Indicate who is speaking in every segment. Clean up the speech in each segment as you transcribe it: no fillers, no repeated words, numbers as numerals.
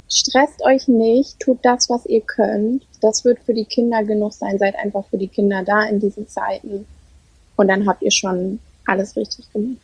Speaker 1: Stresst euch nicht, tut das, was ihr könnt. Das wird für die Kinder genug sein. Seid einfach für die Kinder da in diesen Zeiten. Und dann habt ihr schon alles richtig gemacht.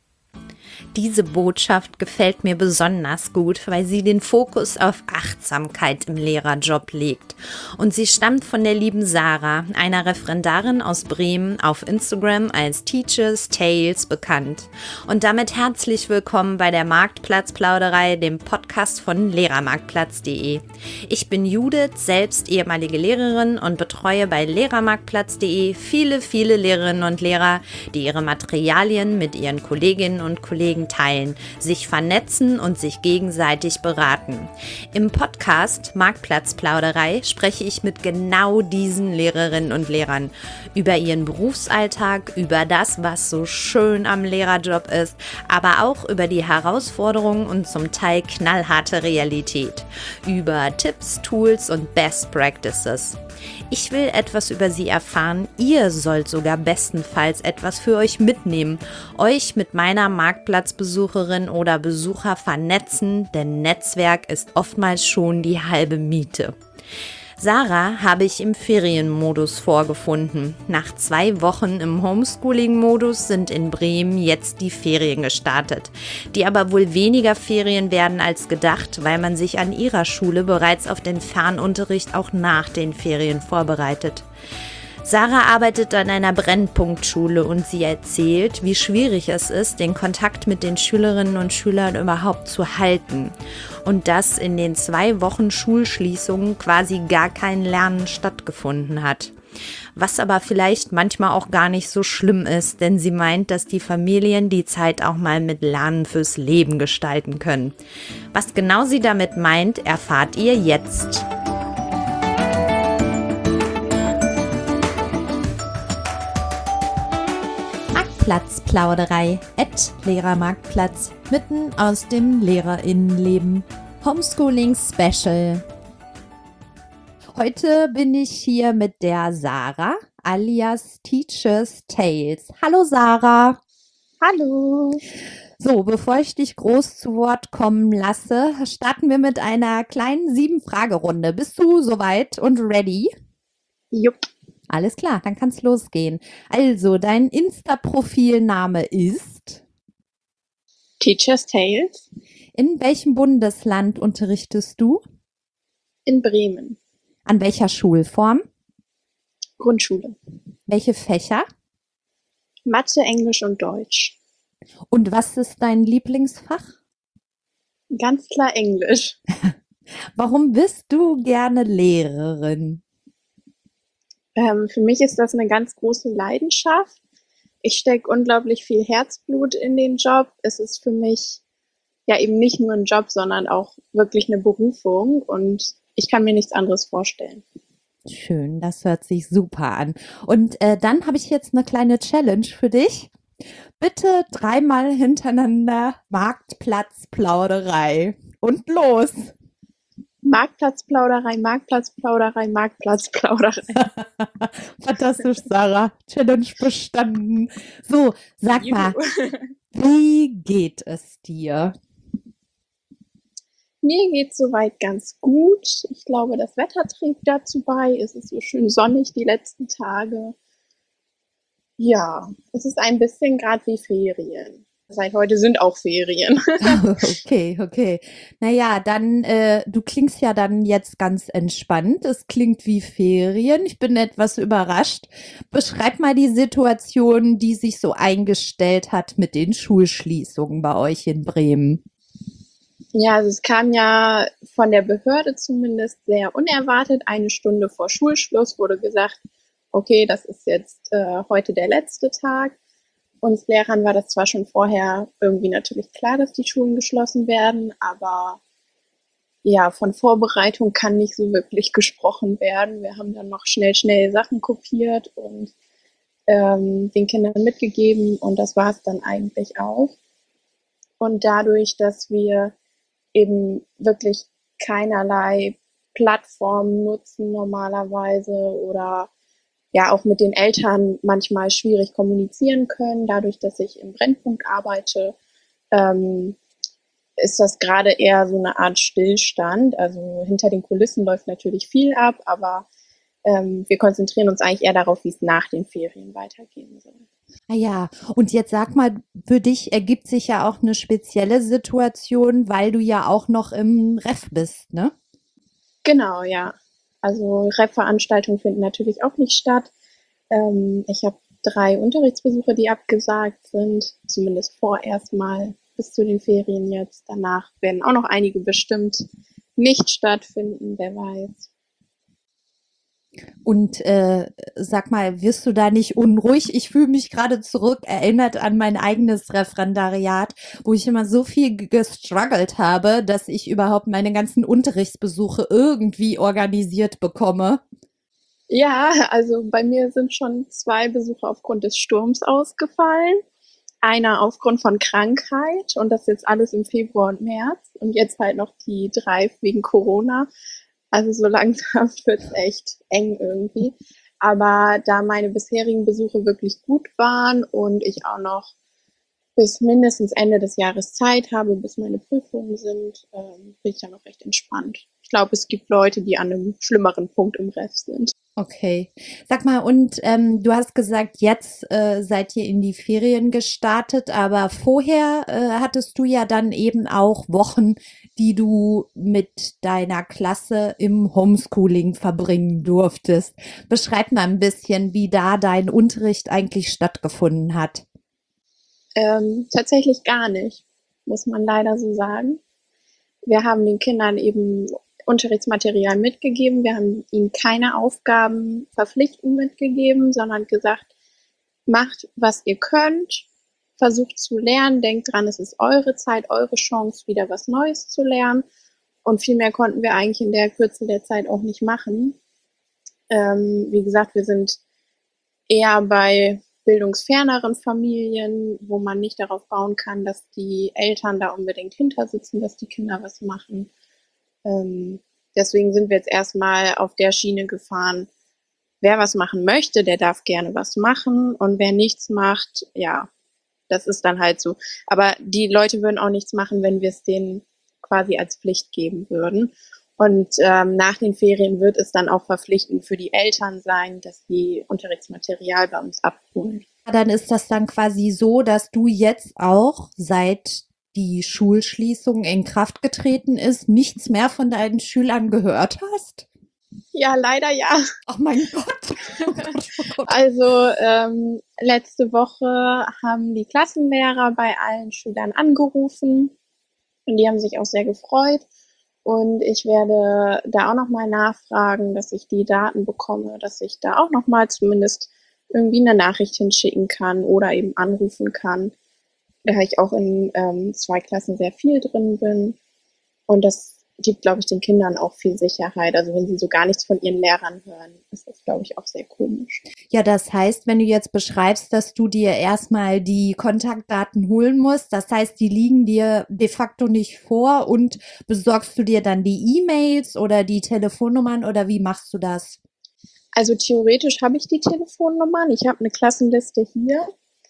Speaker 2: Diese Botschaft gefällt mir besonders gut, weil sie den Fokus auf Achtsamkeit im Lehrerjob legt. Und sie stammt von der lieben Sarah, einer Referendarin aus Bremen, auf Instagram als Teachers Tales bekannt. Und damit herzlich willkommen bei der Marktplatzplauderei, dem Podcast von lehrermarktplatz.de. Ich bin Judith, selbst ehemalige Lehrerin und betreue bei lehrermarktplatz.de viele Lehrerinnen und Lehrer, die ihre Materialien mit ihren Kolleginnen und Kollegen teilen, sich vernetzen und sich gegenseitig beraten. Im Podcast Marktplatzplauderei spreche ich mit genau diesen Lehrerinnen und Lehrern über ihren Berufsalltag, über das, was so schön am Lehrerjob ist, aber auch über die Herausforderungen und zum Teil knallharte Realität, über Tipps, Tools und Best Practices. Ich will etwas über sie erfahren, ihr sollt sogar bestenfalls etwas für euch mitnehmen, euch mit meiner Marktplatzbesucherin oder Besucher vernetzen, denn Netzwerk ist oftmals schon die halbe Miete. Sarah habe ich im Ferienmodus vorgefunden. Nach 2 Wochen im Homeschooling-Modus sind in Bremen jetzt die Ferien gestartet, die aber wohl weniger Ferien werden als gedacht, weil man sich an ihrer Schule bereits auf den Fernunterricht auch nach den Ferien vorbereitet. Sarah arbeitet an einer Brennpunktschule und sie erzählt, wie schwierig es ist, den Kontakt mit den Schülerinnen und Schülern überhaupt zu halten. Und dass in den 2 Wochen Schulschließungen quasi gar kein Lernen stattgefunden hat. Was aber vielleicht manchmal auch gar nicht so schlimm ist, denn sie meint, dass die Familien die Zeit auch mal mit Lernen fürs Leben gestalten können. Was genau sie damit meint, erfahrt ihr jetzt. Marktplatzplauderei @Lehrermarktplatz mitten aus dem LehrerInnenleben. Homeschooling Special. Heute bin ich hier mit der Sarah alias Teachers Tales. Hallo Sarah.
Speaker 1: Hallo.
Speaker 2: So, bevor ich dich groß zu Wort kommen lasse, starten wir mit einer kleinen 7-Frage-Runde. Bist du soweit und ready?
Speaker 1: Jupp.
Speaker 2: Alles klar, dann kann's losgehen. Also, dein Insta-Profilname ist?
Speaker 1: Teachers Tales.
Speaker 2: In welchem Bundesland unterrichtest du?
Speaker 1: In Bremen.
Speaker 2: An welcher Schulform?
Speaker 1: Grundschule.
Speaker 2: Welche Fächer?
Speaker 1: Mathe, Englisch und Deutsch.
Speaker 2: Und was ist dein Lieblingsfach?
Speaker 1: Ganz klar Englisch.
Speaker 2: Warum bist du gerne Lehrerin?
Speaker 1: Für mich ist das eine ganz große Leidenschaft. Ich stecke unglaublich viel Herzblut in den Job. Es ist für mich ja eben nicht nur ein Job, sondern auch wirklich eine Berufung und ich kann mir nichts anderes vorstellen.
Speaker 2: Schön, das hört sich super an. Und dann habe ich jetzt eine kleine Challenge für dich. Bitte 3-mal hintereinander Marktplatzplauderei. Und los!
Speaker 1: Marktplatzplauderei, Marktplatzplauderei, Marktplatzplauderei.
Speaker 2: Fantastisch, Sarah. Challenge bestanden. So, sag mal,
Speaker 1: Juhu.
Speaker 2: wie geht es dir?
Speaker 1: Mir geht's soweit ganz gut. Ich glaube, das Wetter trägt dazu bei. Es ist so schön sonnig die letzten Tage. Ja, es ist ein bisschen gerade wie Ferien. Seit heute sind auch Ferien.
Speaker 2: Okay. Naja, dann, du klingst ja dann jetzt ganz entspannt. Es klingt wie Ferien. Ich bin etwas überrascht. Beschreib mal die Situation, die sich so eingestellt hat mit den Schulschließungen bei euch in Bremen.
Speaker 1: Ja, also es kam ja von der Behörde zumindest sehr unerwartet. 1 Stunde vor Schulschluss wurde gesagt, okay, das ist jetzt heute der letzte Tag. Uns Lehrern war das zwar schon vorher irgendwie natürlich klar, dass die Schulen geschlossen werden, aber ja, von Vorbereitung kann nicht so wirklich gesprochen werden. Wir haben dann noch schnell Sachen kopiert und den Kindern mitgegeben und das war es dann eigentlich auch. Und dadurch, dass wir eben wirklich keinerlei Plattformen nutzen normalerweise oder ja auch mit den Eltern manchmal schwierig kommunizieren können, dadurch, dass ich im Brennpunkt arbeite, ist das gerade eher so eine Art Stillstand. Also hinter den Kulissen läuft natürlich viel ab, aber wir konzentrieren uns eigentlich eher darauf, wie es nach den Ferien weitergehen soll.
Speaker 2: Ah ja, und jetzt sag mal, für dich ergibt sich ja auch eine spezielle Situation, weil du ja auch noch im Ref bist, ne?
Speaker 1: Genau, ja. Also Rap-Veranstaltungen finden natürlich auch nicht statt. Ich habe 3 Unterrichtsbesuche, die abgesagt sind, zumindest vorerst mal bis zu den Ferien jetzt. Danach werden auch noch einige bestimmt nicht stattfinden, wer weiß.
Speaker 2: Und sag mal, wirst du da nicht unruhig? Ich fühle mich gerade zurückerinnert an mein eigenes Referendariat, wo ich immer so viel gestruggelt habe, dass ich überhaupt meine ganzen Unterrichtsbesuche irgendwie organisiert bekomme.
Speaker 1: Ja, also bei mir sind schon 2 Besuche aufgrund des Sturms ausgefallen. Einer aufgrund von Krankheit und das jetzt alles im Februar und März und jetzt halt noch die 3 wegen Corona. Also so langsam wird's echt eng irgendwie. Aber da meine bisherigen Besuche wirklich gut waren und ich auch noch bis mindestens Ende des Jahres Zeit habe, bis meine Prüfungen sind, bin ich da noch recht entspannt. Ich glaube, es gibt Leute, die an einem schlimmeren Punkt im Ref sind.
Speaker 2: Okay. Sag mal, und du hast gesagt, jetzt seid ihr in die Ferien gestartet, aber vorher hattest du ja dann eben auch Wochen, die du mit deiner Klasse im Homeschooling verbringen durftest. Beschreib mal ein bisschen, wie da dein Unterricht eigentlich stattgefunden hat.
Speaker 1: Tatsächlich gar nicht, muss man leider so sagen. Wir haben den Kindern eben Unterrichtsmaterial mitgegeben. Wir haben ihnen keine Aufgaben verpflichtend mitgegeben, sondern gesagt, macht, was ihr könnt, versucht zu lernen, denkt dran, es ist eure Zeit, eure Chance, wieder was Neues zu lernen. Und viel mehr konnten wir eigentlich in der Kürze der Zeit auch nicht machen. Wie gesagt, wir sind eher bei bildungsferneren Familien, wo man nicht darauf bauen kann, dass die Eltern da unbedingt hintersitzen, dass die Kinder was machen. Deswegen sind wir jetzt erstmal auf der Schiene gefahren. Wer was machen möchte, der darf gerne was machen. Und wer nichts macht, ja, das ist dann halt so. Aber die Leute würden auch nichts machen, wenn wir es denen quasi als Pflicht geben würden. Und nach den Ferien wird es dann auch verpflichtend für die Eltern sein, dass sie Unterrichtsmaterial bei uns abholen.
Speaker 2: Dann ist das dann quasi so, dass du jetzt auch seit die Schulschließung in Kraft getreten ist, nichts mehr von deinen Schülern gehört hast?
Speaker 1: Ja, leider ja.
Speaker 2: Ach mein Gott. Oh Gott, oh Gott.
Speaker 1: Also letzte Woche haben die Klassenlehrer bei allen Schülern angerufen und die haben sich auch sehr gefreut. Und ich werde da auch nochmal nachfragen, dass ich die Daten bekomme, dass ich da auch nochmal zumindest irgendwie eine Nachricht hinschicken kann oder eben anrufen kann, da ich auch in 2 Klassen sehr viel drin bin. Und das gibt, glaube ich, den Kindern auch viel Sicherheit. Also wenn sie so gar nichts von ihren Lehrern hören, ist das, glaube ich, auch sehr komisch.
Speaker 2: Ja, das heißt, wenn du jetzt beschreibst, dass du dir erstmal die Kontaktdaten holen musst, das heißt, die liegen dir de facto nicht vor und besorgst du dir dann die E-Mails oder die Telefonnummern oder wie machst du das?
Speaker 1: Also theoretisch habe ich die Telefonnummern. Ich habe eine Klassenliste hier.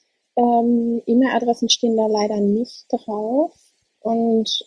Speaker 1: E-Mail-Adressen stehen da leider nicht drauf. Und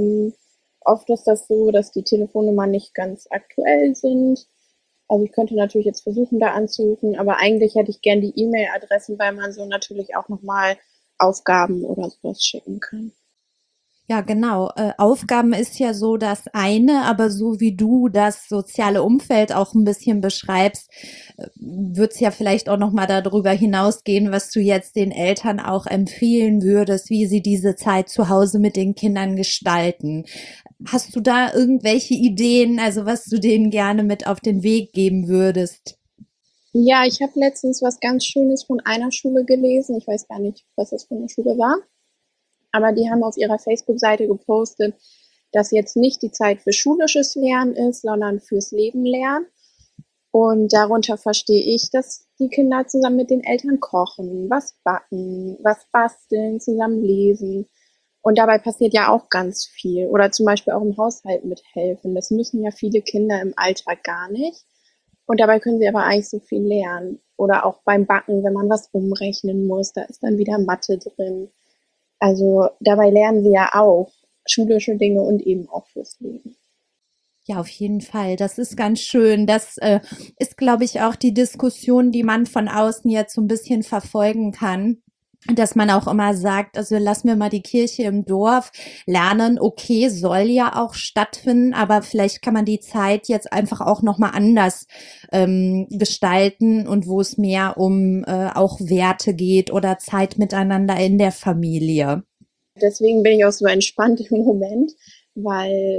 Speaker 1: oft ist das so, dass die Telefonnummern nicht ganz aktuell sind. Also ich könnte natürlich jetzt versuchen, da anzurufen, aber eigentlich hätte ich gern die E-Mail-Adressen, weil man so natürlich auch nochmal Aufgaben oder sowas schicken kann.
Speaker 2: Ja, genau. Aufgaben ist ja so das eine, aber so wie du das soziale Umfeld auch ein bisschen beschreibst, wird es ja vielleicht auch noch mal darüber hinausgehen, was du jetzt den Eltern auch empfehlen würdest, wie sie diese Zeit zu Hause mit den Kindern gestalten. Hast du da irgendwelche Ideen, also was du denen gerne mit auf den Weg geben würdest?
Speaker 1: Ja, ich habe letztens was ganz Schönes von einer Schule gelesen. Ich weiß gar nicht, was das für eine Schule war. Aber die haben auf ihrer Facebook-Seite gepostet, dass jetzt nicht die Zeit für schulisches Lernen ist, sondern fürs Leben lernen. Und darunter verstehe ich, dass die Kinder zusammen mit den Eltern kochen, was backen, was basteln, zusammen lesen. Und dabei passiert ja auch ganz viel. Oder zum Beispiel auch im Haushalt mithelfen. Das müssen ja viele Kinder im Alltag gar nicht. Und dabei können sie aber eigentlich so viel lernen. Oder auch beim Backen, wenn man was umrechnen muss, da ist dann wieder Mathe drin. Also dabei lernen sie ja auch. schulische Dinge und eben auch fürs Leben.
Speaker 2: Ja, auf jeden Fall. Das ist ganz schön. Das ist, glaube ich, auch die Diskussion, die man von außen jetzt so ein bisschen verfolgen kann. Dass man auch immer sagt, also lassen wir mal die Kirche im Dorf lernen. Okay, soll ja auch stattfinden, aber vielleicht kann man die Zeit jetzt einfach auch noch mal anders gestalten und wo es mehr um auch Werte geht oder Zeit miteinander in der Familie.
Speaker 1: Deswegen bin ich auch so entspannt im Moment, weil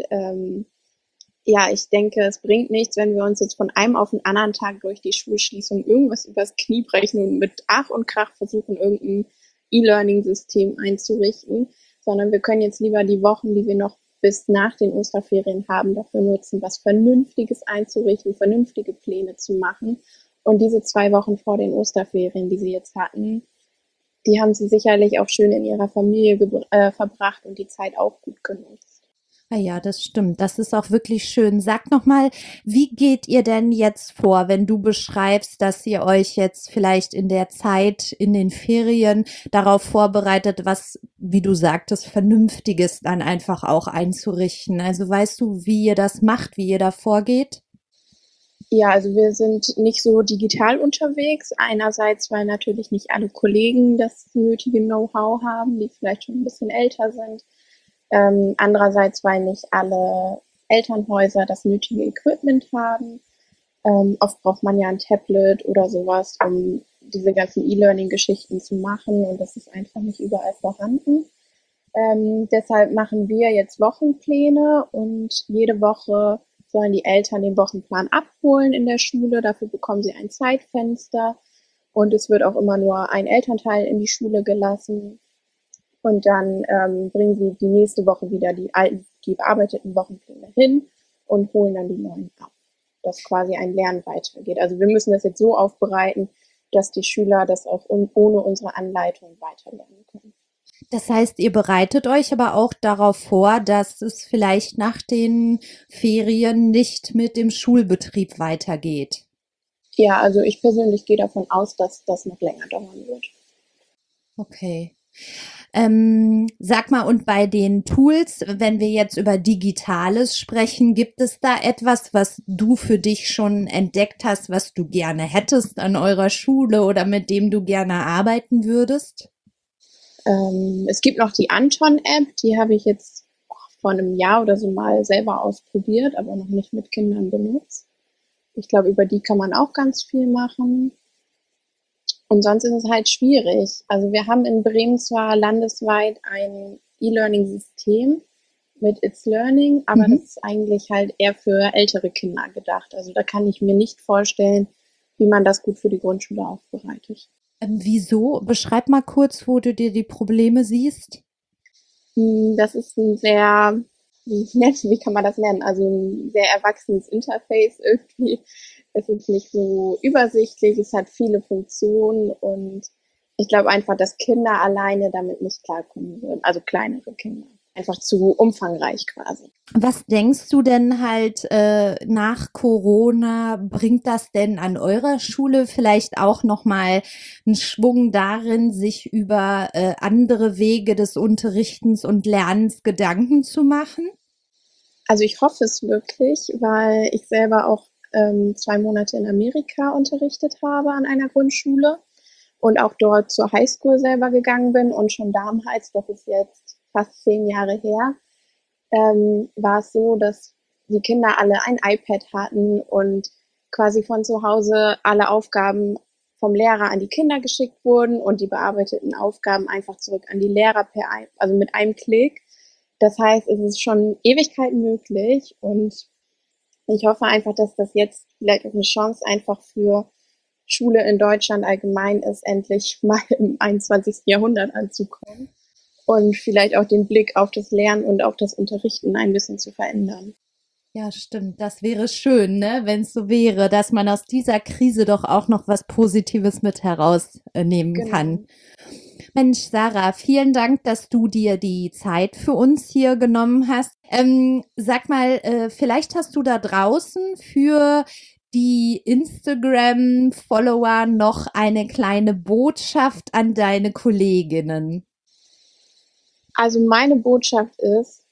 Speaker 1: ja, ich denke, es bringt nichts, wenn wir uns jetzt von einem auf den anderen Tag durch die Schulschließung irgendwas übers Knie brechen und mit Ach und Krach versuchen, irgendein E-Learning-System einzurichten, sondern wir können jetzt lieber die Wochen, die wir noch bis nach den Osterferien haben, dafür nutzen, was Vernünftiges einzurichten, vernünftige Pläne zu machen. Und diese 2 Wochen vor den Osterferien, die sie jetzt hatten, die haben sie sicherlich auch schön in ihrer Familie verbracht und die Zeit auch gut genutzt.
Speaker 2: Ah ja, das stimmt. Das ist auch wirklich schön. Sag noch mal, wie geht ihr denn jetzt vor, wenn du beschreibst, dass ihr euch jetzt vielleicht in der Zeit in den Ferien darauf vorbereitet, was, wie du sagtest, Vernünftiges dann einfach auch einzurichten? Also weißt du, wie ihr das macht, wie ihr da vorgeht?
Speaker 1: Ja, also wir sind nicht so digital unterwegs. Einerseits, weil natürlich nicht alle Kollegen das nötige Know-how haben, die vielleicht schon ein bisschen älter sind. Andererseits, weil nicht alle Elternhäuser das nötige Equipment haben. Oft braucht man ja ein Tablet oder sowas, um diese ganzen E-Learning-Geschichten zu machen und das ist einfach nicht überall vorhanden. Deshalb machen wir jetzt Wochenpläne und jede Woche sollen die Eltern den Wochenplan abholen in der Schule. Dafür bekommen sie ein Zeitfenster und es wird auch immer nur ein Elternteil in die Schule gelassen. Und dann bringen sie die nächste Woche wieder die bearbeiteten Wochenpläne hin und holen dann die neuen ab. Dass quasi ein Lernen weitergeht. Also wir müssen das jetzt so aufbereiten, dass die Schüler das auch ohne unsere Anleitung weiterlernen können.
Speaker 2: Das heißt, ihr bereitet euch aber auch darauf vor, dass es vielleicht nach den Ferien nicht mit dem Schulbetrieb weitergeht.
Speaker 1: Ja, also ich persönlich gehe davon aus, dass das noch länger dauern wird.
Speaker 2: Okay. Sag mal, und bei den Tools, wenn wir jetzt über Digitales sprechen, gibt es da etwas, was du für dich schon entdeckt hast, was du gerne hättest an eurer Schule oder mit dem du gerne arbeiten würdest?
Speaker 1: Es gibt noch die Anton-App, die habe ich jetzt vor einem Jahr oder so mal selber ausprobiert, aber noch nicht mit Kindern benutzt. Ich glaube, über die kann man auch ganz viel machen. Und sonst ist es halt schwierig. Also wir haben in Bremen zwar landesweit ein E-Learning-System mit It's Learning, aber das
Speaker 2: Mhm.
Speaker 1: ist eigentlich halt eher für ältere Kinder gedacht. Also da kann ich mir nicht vorstellen, wie man das gut für die Grundschule aufbereitet.
Speaker 2: Wieso? Beschreib mal kurz, wo du dir die Probleme siehst.
Speaker 1: Das ist ein sehr, wie kann man das nennen? Also ein sehr erwachsenes Interface irgendwie. Es ist nicht so übersichtlich, es hat viele Funktionen und ich glaube einfach, dass Kinder alleine damit nicht klarkommen würden. Also kleinere Kinder. Einfach zu umfangreich quasi.
Speaker 2: Was denkst du denn halt nach Corona, bringt das denn an eurer Schule vielleicht auch nochmal einen Schwung darin, sich über andere Wege des Unterrichtens und Lernens Gedanken zu machen?
Speaker 1: Also ich hoffe es wirklich, weil ich selber auch 2 Monate in Amerika unterrichtet habe an einer Grundschule und auch dort zur Highschool selber gegangen bin und schon damals, das ist jetzt fast 10 Jahre her, war es so, dass die Kinder alle ein iPad hatten und quasi von zu Hause alle Aufgaben vom Lehrer an die Kinder geschickt wurden und die bearbeiteten Aufgaben einfach zurück an die Lehrer also mit einem Klick. Das heißt, es ist schon Ewigkeiten möglich und ich hoffe einfach, dass das jetzt vielleicht auch eine Chance einfach für Schule in Deutschland allgemein ist, endlich mal im 21. Jahrhundert anzukommen und vielleicht auch den Blick auf das Lernen und auf das Unterrichten ein bisschen zu verändern.
Speaker 2: Ja, stimmt. Das wäre schön, ne, wenn es so wäre, dass man aus dieser Krise doch auch noch was Positives mit herausnehmen kann.
Speaker 1: Genau.
Speaker 2: Mensch, Sarah, vielen Dank, dass du dir die Zeit für uns hier genommen hast. Sag mal, vielleicht hast du da draußen für die Instagram-Follower noch eine kleine Botschaft an deine Kolleginnen.
Speaker 1: Also meine Botschaft ist,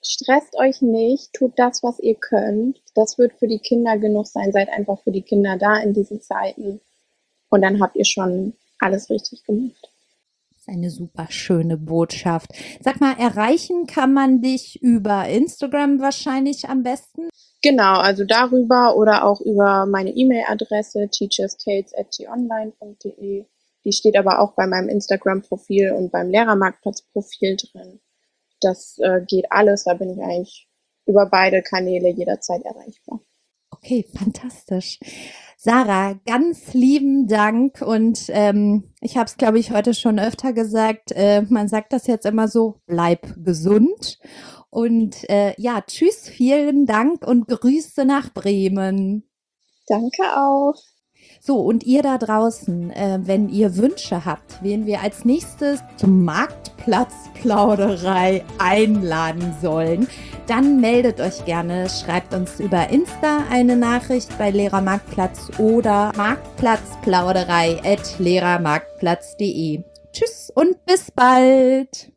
Speaker 1: Stresst euch nicht, tut das, was ihr könnt. Das wird für die Kinder genug sein. Seid einfach für die Kinder da in diesen Zeiten. Und dann habt ihr schon alles richtig gemacht.
Speaker 2: Das ist eine super schöne Botschaft. Sag mal, erreichen kann man dich über Instagram wahrscheinlich am besten?
Speaker 1: Genau, also darüber oder auch über meine E-Mail-Adresse teacherstates@tonline.de. Die steht aber auch bei meinem Instagram-Profil und beim Lehrermarktplatz-Profil drin. Das geht alles, da bin ich eigentlich über beide Kanäle jederzeit erreichbar.
Speaker 2: Okay, fantastisch. Sarah, ganz lieben Dank und ich habe es, glaube ich, heute schon öfter gesagt, man sagt das jetzt immer so, bleib gesund und ja, tschüss, vielen Dank und Grüße nach Bremen.
Speaker 1: Danke auch.
Speaker 2: So, und ihr da draußen, wenn ihr Wünsche habt, wen wir als nächstes zum Marktplatzplauderei einladen sollen, dann meldet euch gerne, schreibt uns über Insta eine Nachricht bei Lehrermarktplatz oder marktplatzplauderei@lehrermarktplatz.de. Tschüss und bis bald!